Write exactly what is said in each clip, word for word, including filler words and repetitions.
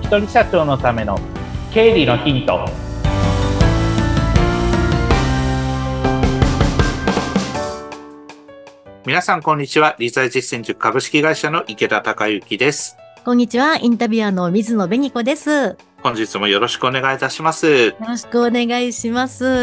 人社長のための経理のヒント。 皆さんこんにちは。理財実践塾株式会社の池田孝之です。 こんにちは。インタビュアーの水野紅子です。 本日もよろしくお願いいたします。 よろしくお願いします。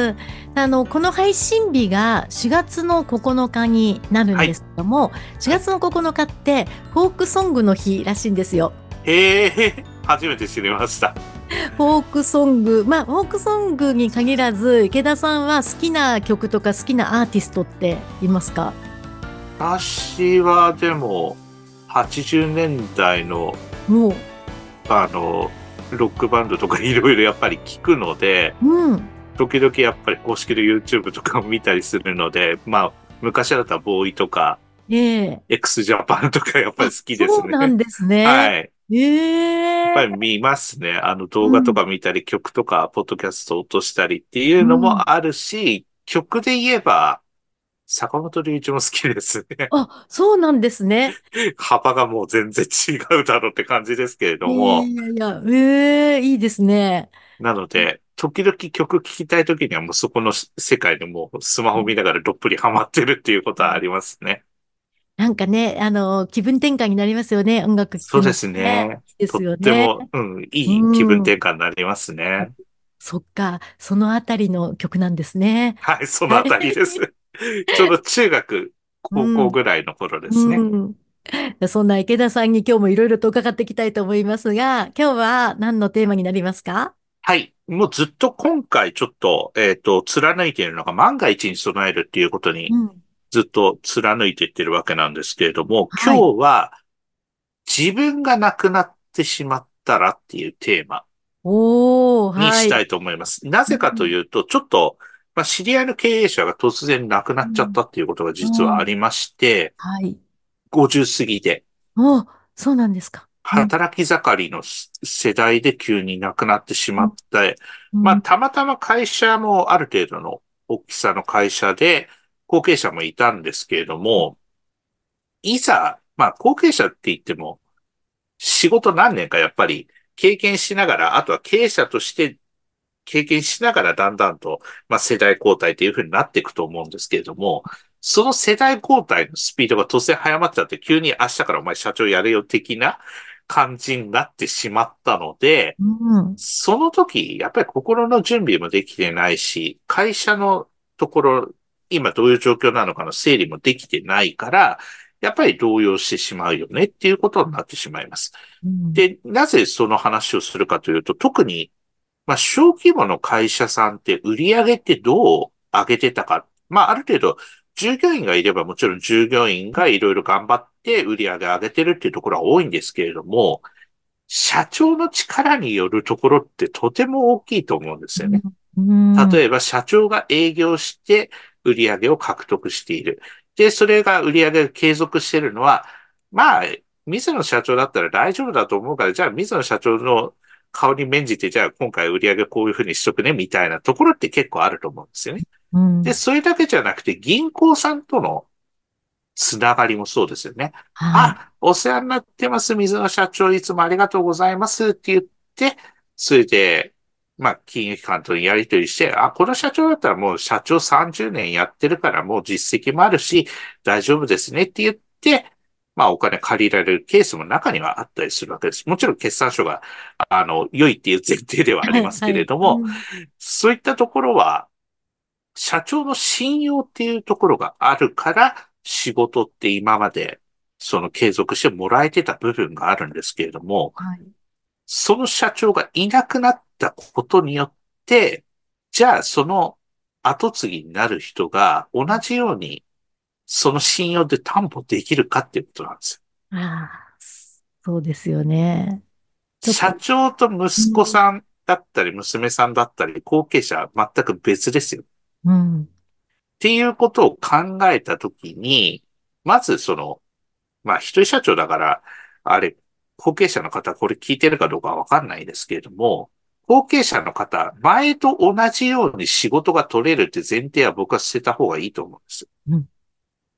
あの、この配信日がしがつのここのかになるんですけども、はい、しがつのここのかってフォークソングの日らしいんですよ。 へえ、初めて知りました。 フォークソング、まあフォークソングに限らず、池田さんは好きな曲とか好きなアーティストっていますか？ 私はでもはちじゅうねんだいのもうあのロックバンドとかいろいろやっぱり聞くので、 うん、 時々やっぱり公式の YouTube とかを見たりするので、まあ昔だったらボーイとか、 ええ、 x ジャパンとかやっぱり好きですね。 そうなんですね。 はい。 ええ、 やっぱり見ますね。あの動画とうん、 か見たり、曲とか、ポッドキャストを落としたりっていうのうん。 もあるし、曲で言えば、坂本龍一も好きですね。 あ、そうなんですね。 幅がもう全然違うだろうって感じですけれどええ、 も。 いやいや、ええ、いいですね。 なので、時々曲聴きたい時にはもうそこの世界でもうスマホ見ながらどっぷりハマってるっていうことはありますね。 なんかね、あの、気分転換になりますよね。音楽聴くのそうですね。 ね。 いいでとっすよね。 ても、うん、いい気分うん。 転換になりますね。 そっか、そのあたりの曲なんですね。 はい、そのはい。 あたりです。ちょうど中学、 う高校ん。 ぐらいの頃ですね。 うん。そんな池田さんに今日もいろいろと伺っていきたいと思いますが、今日は何のテーマになりますか？ はい。もうずっと今回ちょっと、えっと、貫いているのが万が一に備えるっていうことにうん。 ずっと貫いていってるわけなんですけれども、 はい。 今日は自分が亡くなってしまったらっていうテーマおー、はい。 にしたいと思います。なぜかとうん。 いうと、ちょっと、まあ、知り合いの経営者が突然亡くなっちゃっうん。 たっていうことが実はうん、 ありまして、 はい。 ごじゅう過ぎで、 おー、そうなんですか。うん。 働き盛りの世代で急に亡くなってしまって、まあ、 うん。 たまたま会社もある程度の大きさの会社で、後継者もいたんですけれども、いざ、まあ、後継者って言っても、仕事何年かやっぱり経験しながら、あとは経営者として経験しながらだんだんと、まあ、世代交代というふうになっていくと思うんですけれども、その世代交代のスピードが突然早まっちゃって、急に明日からお前社長やれよ的な感じになってしまったので、 うん。 その時、やっぱり心の準備もできてないし、会社のところ、今どういう状況なのかの整理もできてないから、やっぱり動揺してしまうよねっていうことになってしまいます。 うん。 で、なぜその話をするかというと、特にまあ、小規模の会社さんって売り上げってどう上げてたか。まあ、ある程度、従業員がいればもちろん従業員がいろいろ頑張って売り上げ上げてるっていうところは多いんですけれども、社長の力によるところってとても大きいと思うんですよね。 うん。 例えば社長が営業して売り上げを獲得している。で、それが売り上げを継続しているのは、まあ、水野社長だったら大丈夫だと思うから、じゃあ水野社長の顔に免じて、じゃあ今回売り上げこういうふうにしとくね、みたいなところって結構あると思うんですよね。で、 うん。 それだけじゃなくて、銀行さんとのつながりもそうですよね。 はい。 あ、お世話になってます、水野社長、いつもありがとうございますって言って、それで、まあ、金融機関とやり取りして、あ、この社長だったらもう社長さんじゅうねんやってるからもう実績もあるし、大丈夫ですねって言って、まあ、お金借りられるケースも中にはあったりするわけです。もちろん決算書が、あの、良いっていう前提ではありはい。 ますけはい。 れども、 うん。 そういったところは、社長の信用っていうところがあるから、仕事って今まで、その継続してもらえてた部分があるんですけれども、 はい。 その社長がいなくなったことによって、じゃあその後継ぎになる人が同じように、その信用で担保できるかっていうことなんですよ。 ああ、そうですよね。ちょっと、 社長と息子うん。 さんだったり、娘さんだったり、後継者は全く別ですよ。 うん。 っていうことを考えたときに、まずその、まあ、一人社長だから、あれ、後継者の方、これ聞いてるかどうかわかんないですけれども、後継者の方、前と同じように仕事が取れるって前提は僕は捨てた方がいいと思うんです。 うん。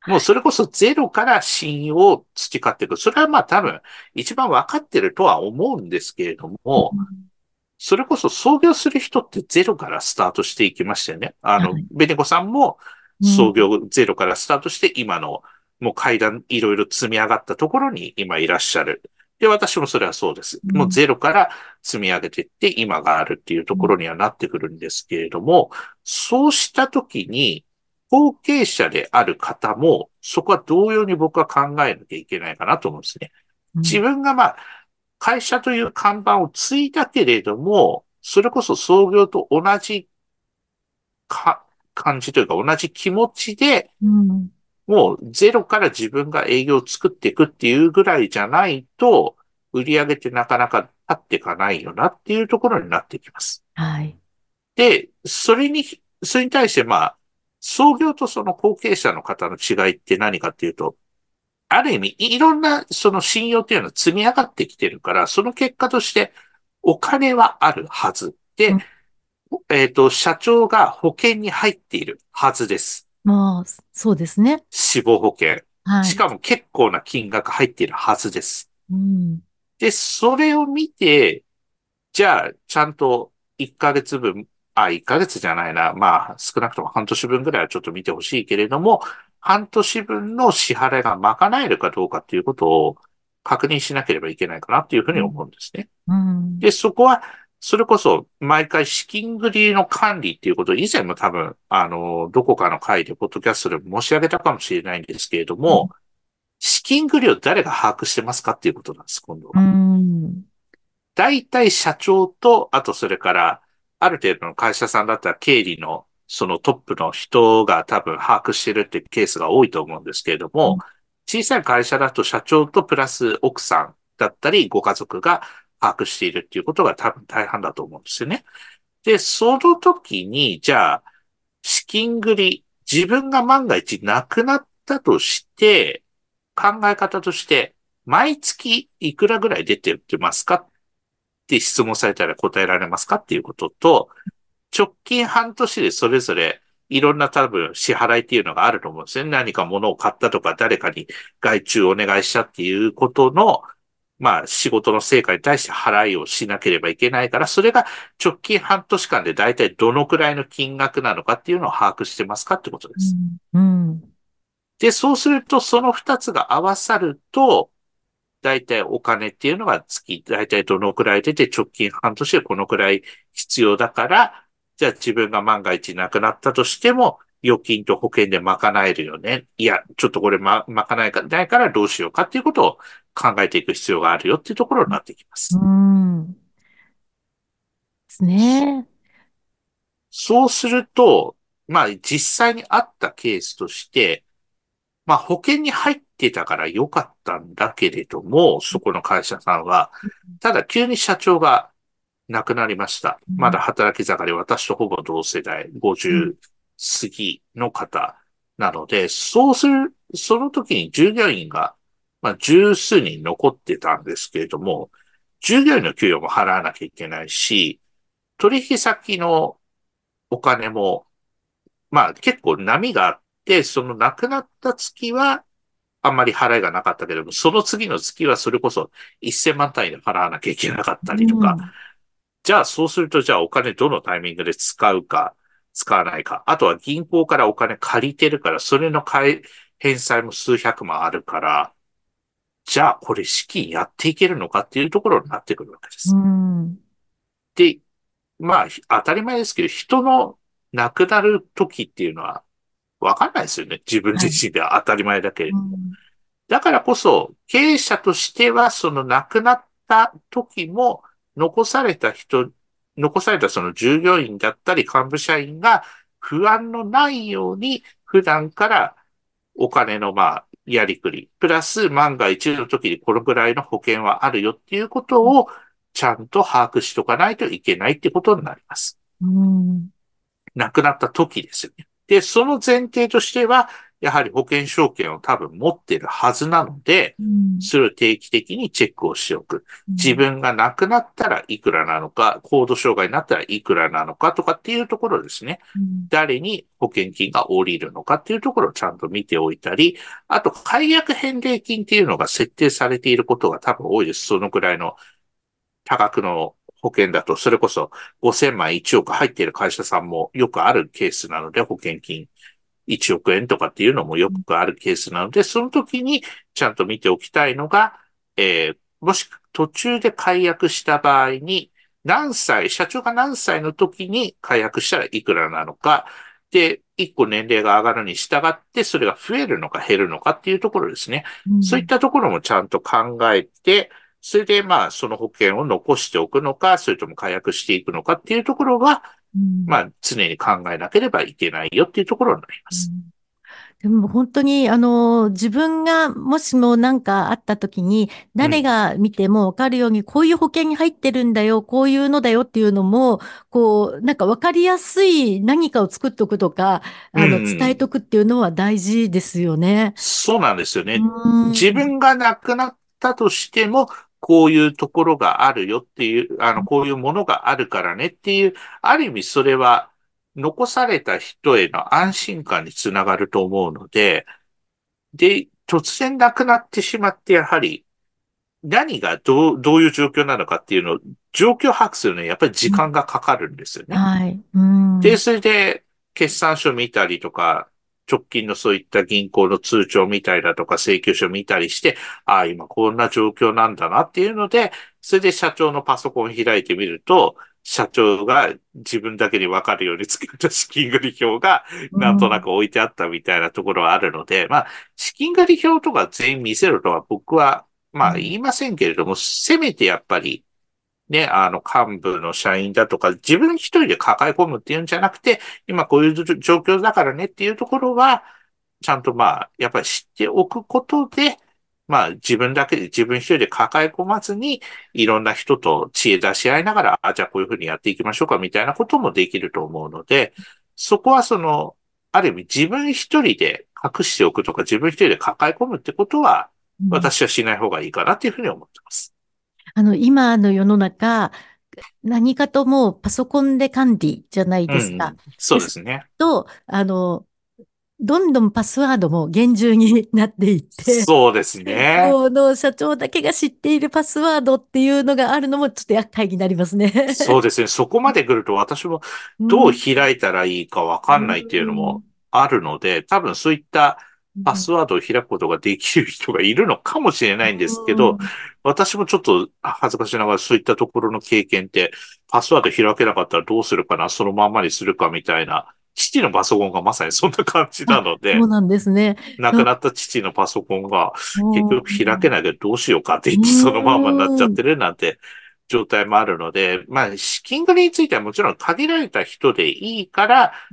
もうそれこそゼロから信用を培っていく。それはまあ多分一番わかってるとは思うんですけれども、それこそ創業する人ってゼロからスタートしていきましたよね。あの、 はい。 ベネコさんもうん。 創業ゼロからスタートして今のもう階段いろいろ積み上がったところに今いらっしゃる。で、私もそれはそうです。もううん。 ゼロから積み上げていって今があるっていうところにはなってくるんですけれども、そうしたときに後継者である方もそこは同様に僕は考えなきゃいけないかなと思うんですね。 うん。 自分がまあ会社という看板をついたけれども、それこそ創業と同じか感じというか同じ気持ちで、 うん。 もうゼロから自分が営業を作っていくっていうぐらいじゃないと、売り上げってなかなか立っていかないよなっていうところになってきます。 はい。 で、それに、それに対してまあ、創業とその後継者の方の違いって何かっていうと、ある意味、いろんなその信用っていうのは積み上がってきてるから、その結果としてお金はあるはず。で、 うん。 えっと、社長が保険に入っているはずです。 まあ、そうですね。 死亡保険。 はい。 しかも結構な金額入っているはずです。 うん。 で、それを見て、じゃあ、ちゃんといっかげつぶん、あ、いっかげつじゃないな。まあ、少なくとも半年分ぐらいはちょっと見てほしいけれども、半年分の支払いが賄えるかどうかっていうことを確認しなければいけないかなっていうふうに思うんですね。 うん。 で、そこは、それこそ、毎回資金繰りの管理っていうことを以前も多分、あの、どこかの回で、ポッドキャストでも申し上げたかもしれないんですけれども、資金繰りを誰が把握してますかっていうことなんです、今度うは。 ん。 大体社長と、あとそれから、ある程度の会社さんだったら経理のそのトップの人が多分把握してるってケースが多いと思うんですけれども、小さい会社だと社長とプラス奥さんだったりご家族が把握しているっていうことが多分大半だと思うんですよね。で、その時に、じゃあ、資金繰り、自分が万が一なくなったとして、考え方として、毎月いくらぐらい出てってますかって質問されたら答えられますかっていうことと、直近半年でそれぞれいろんな多分支払いっていうのがあると思うんですね。何か物を買ったとか誰かに外注お願いしたっていうことの、まあ仕事の成果に対して払いをしなければいけないから、それが直近半年間で大体どのくらいの金額なのかっていうのを把握してますかってことです。 うん。うん。 で、そうするとその二つが合わさると、大体お金っていうのが月、大体どのくらい出て直近半年でこのくらい必要だから、じゃあ自分が万が一なくなったとしても、預金と保険で賄えるよね。いや、ちょっとこれま、賄えないからどうしようかっていうことを考えていく必要があるよっていうところになってきまうす。 ん。ですね。 そうすると、まあ実際にあったケースとして、まあ保険に入ってたから良かったんだけれども、そこの会社さんは、ただ急に社長が亡くなりました。 うん。 まだ働き盛り、私とほぼ同世代、 うん。 ごじゅう過ぎの方なので、そうする、その時に従業員が、まあ、十数人残ってたんですけれども、従業員の給与も払わなきゃいけないし、取引先のお金も、まあ結構波があって、その亡くなった月はあんまり払いがなかったけれども、その次の月はそれこそせんまん単位で払わなきゃいけなかったりとか、 うん。 じゃあ、そうすると、じゃあお金どのタイミングで使うか、使わないか。あとは銀行からお金借りてるから、それの返返済も数百万あるから、じゃあこれ資金やっていけるのかっていうところになってくるわけでうす。 ん。 で、まあ、当たり前ですけど、人の亡くなる時っていうのはわかんないですよね。自分自はい。 身では当たり前だけれども。 うん。 だからこそ、経営者としては、その亡くなった時も、残された人、残されたその従業員だったり幹部社員が不安のないように、普段からお金のまあ、やりくり、プラス万が一の時にこのぐらいの保険はあるよっていうことを、ちゃんと把握しとかないといけないってことになります。 うん。 亡くなった時ですよね。で、その前提としては、 やはり保険証券を多分持ってるはずなので、 うん、 それを定期的にチェックをしておく。 うん、 自分が亡くなったらいくらなのか、高度障害になったらいくらなのかとかっていうところですね。 うん、 誰に保険金が下りるのかっていうところをちゃんと見ておいたり、あと解約返礼金っていうのが設定されていることが多分多いです。そのくらいの多額の保険だと、それこそごせんまん、いちおく入っている会社さんもよくあるケースなので、保険金いちおくえんとかっていうのもよくあるケースなので、その時にちゃんと見ておきたいのが、えー、もし途中で解約した場合に、何歳、社長が何歳の時に解約したらいくらなのか、で、一個年齢が上がるに従って、それが増えるのか減るのかっていうところですね。 うん、 そういったところもちゃんと考えて、それでまあその保険を残しておくのか、それとも解約していくのかっていうところは、 うん、 まあ常に考えなければいけないよっていうところになります。 うん。でも本当に、あの、自分がもしも何かあった時に、誰うん。 が見ても分かるように、こういう保険に入ってるんだよ、こういうのだよっていうのも、こう、なんか分かりやすい何かを作っておくとか、 うんあの、 うん。 伝えとくっていうのは大事ですよね。 そうなんですようね。自ーん。 分が亡くなったとしても、こういうところがあるよっていう、あの、こういうものがあるからねっていう、ある意味それは残された人への安心感につながると思うので、で、突然亡くなってしまって、やはり何がどう、どういう状況なのかっていうのを、状況把握するのにやっぱり時間がかかるんですよね。 はい。うで、 ん。 それで、決算書見たりとか、直近のそういった銀行の通帳見たりだとか、請求書見たりして、ああ、今こんな状況なんだなっていうので、それで社長のパソコンを開いてみると、社長が自分だけに分かるように作った資金繰り表がうなんとなん。 く置いてあったみたいなところはあるので、まあ、資金繰り表とか全員見せろとは僕は、まあ言いませんけれども、せめてやっぱり、ね、あの、幹部の社員だとか、自分一人で抱え込むっていうんじゃなくて、今こういう状況だからねっていうところは、ちゃんとまあ、やっぱり知っておくことで、まあ自分だけで、自分一人で抱え込まずに、いろんな人と知恵出し合いながら、あ、じゃあこういうふうにやっていきましょうかみたいなこともできると思うので、そこはその、ある意味自分一人で隠しておくとか、自分一人で抱え込むってことは、 うん。 私はしない方がいいかなっていうふうに思ってます。 あの、今の世の中、何かともうパソコンで管理じゃないうんうですか。 ん。そですうですね。 と、あの、どんどんパスワードも厳重になっていって、 そうですね。 この社長だけが知っているパスワードっていうのがあるのもちょっと厄介になりますね。 そうですね。そこまで来ると私もうどうん。 開いたらいいかわうかんないっていうのもん。 あるので、多分そういったパうん。 スワードを開くことができる人がいるのかもしれないんですけど、 うん。 私もちょっと恥ずかしながらそういったところの経験って、パスワード開けなかったらどうするかな、そのまんまにするかみたいな、父のパソコンがまさにそんな感じなあ、 ので、 そうなんですね。 亡くなった父のパソコンが結う局開けないでどうしようかって言ってそのままになっちゃっん。 てるなんて状態もあるので、まあ、資金繰りについてはもちろん限られた人でいいから、 うん。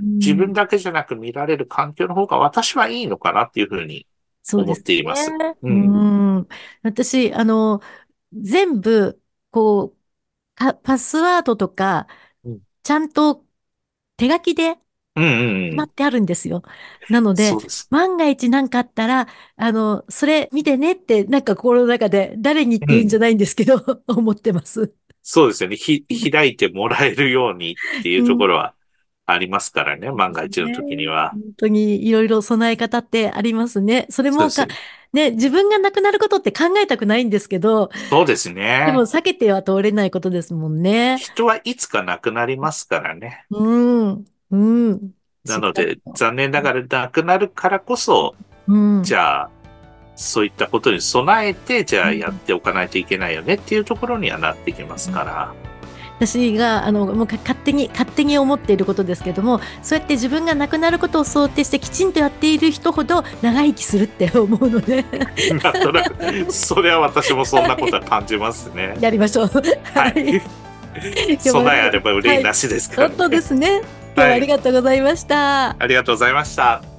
自分だけじゃなく見られる環境の方が私はいいのかなっていうふうに思っそうですています。 ね。ううん。 ん。私、あの、全部、こう、パパスワードとか、 うん、 ちゃんと手書きでうん、うん。うん。 決まってあるんですよ。なので、 そうです。 万が一何かあったら、あの、それ見てねって、なんか心の中で誰にって言うんじゃうん。 ないんですけど、思ってます。 そうですよね。ひ、開いてもらえるようにっていううん。 ところはありますからね。万が一のね、 時には。 本当にいろいろ備え方ってありますね。それもか、 そうですよね。 ね、自分が亡くなることって考えたくないんですけど、 そうですでもね。 避けては通れないことですもんね。 人はいつか亡くなりますからね。 うん、うん。しっなので、 かりと。 残念ながら亡くなるからこそ、 うん。うん。 じゃあ、そういったことに備えて、じゃあやっておかないといけないよねっていうところにはなってきますから。 私があのもうか勝手に勝手に思っていることですけども、そうやって自分が亡くなることを想定してきちんとやっている人ほど長生きするって思うのでなんとなく、それは私もそんなことは感じますね。 やりましょう。 ははい。 い。 今日も備えあれば憂いはい、 なしですから本当でね。 すね。今日はありはい。 がとうございました。 ありがとうございました。